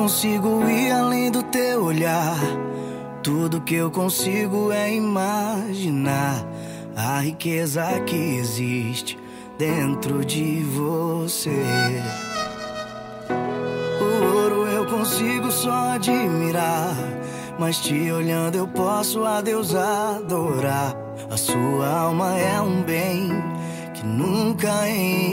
consigo ir além do teu olhar. Tudo que eu consigo é imaginar a riqueza que existe dentro de você. O ouro eu consigo só admirar, mas te olhando eu posso a Deus adorar. A sua alma é um bem que nunca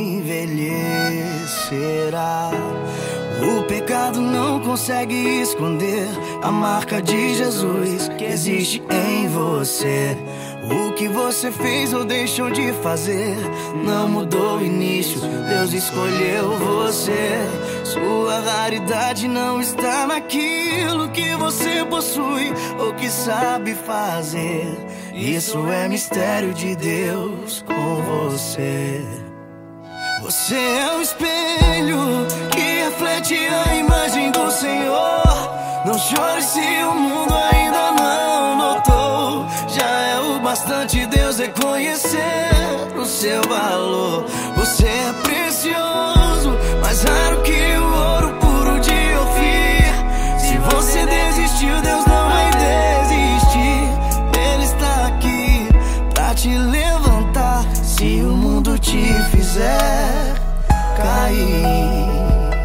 envelhecerá. O pecado não consegue esconder a marca de Jesus que existe em você. O que você fez ou deixou de fazer não mudou o início, Deus escolheu você. Sua raridade não está naquilo que você possui ou que sabe fazer. Isso é mistério de Deus com você. Você é o espelho que reflete a imagem do Senhor. Não chore se o mundo ainda não notou. Já é o bastante Deus reconhecer o seu valor. Você é precioso, mais raro que o ouro puro de Ofir. Se você desistiu, Deus não vai desistir. Ele está aqui pra te levantar se o mundo te fizer cair.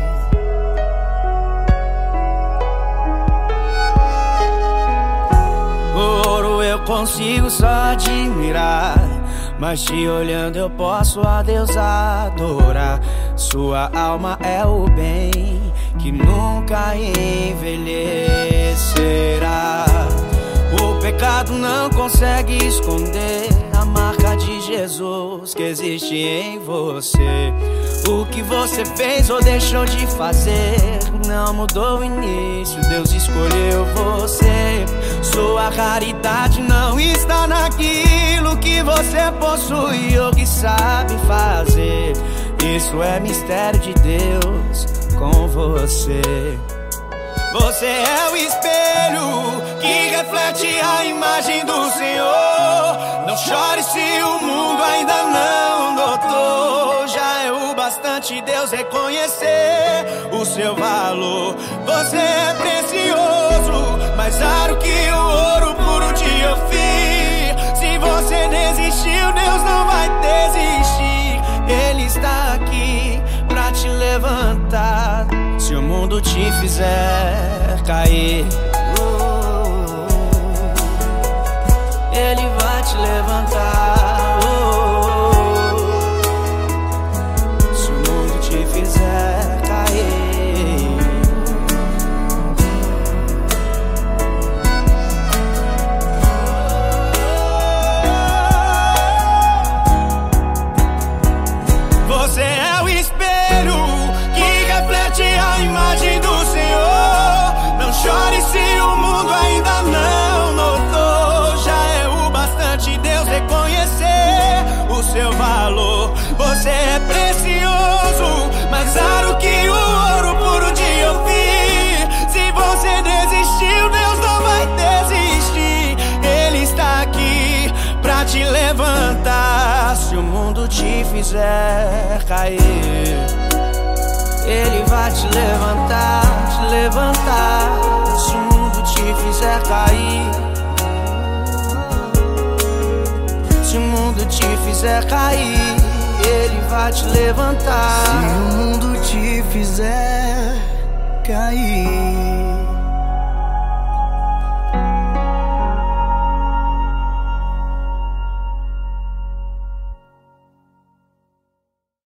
O ouro eu consigo só admirar, mas te olhando eu posso a Deus adorar. Sua alma é o bem que nunca envelhecerá. O pecado não consegue esconder a marca de Jesus que existe em você. O que você fez ou deixou de fazer não mudou o início, Deus escolheu você. Sua raridade não está naquilo que você possui ou que sabe fazer. Isso é mistério de Deus com você. Você é o espelho que reflete a imagem do Senhor. Não chore se o mundo ainda não notou. Já é o bastante Deus reconhecer o seu valor. Você é precioso, mais raro que o ouro puro de Ofir. Se você desistiu, Deus não vai desistir. Ele está aqui pra te levantar se o mundo te fizer cair. Ele vai te levantar se o mundo te fizer cair. Você é o espelho que reflete a imagem do Senhor. Não chore se o mundo ainda não notou. Já é o bastante Deus reconhecer o seu valor. Você é precioso, mais raro que o ouro puro de Ofir. Se você desistiu, Deus não vai desistir. Ele está aqui pra te levantar se o mundo te fizer cair. Ele vai te levantar se o mundo te fizer cair. Se o mundo te fizer cair, Ele vai te levantar. Se o mundo te fizer cair.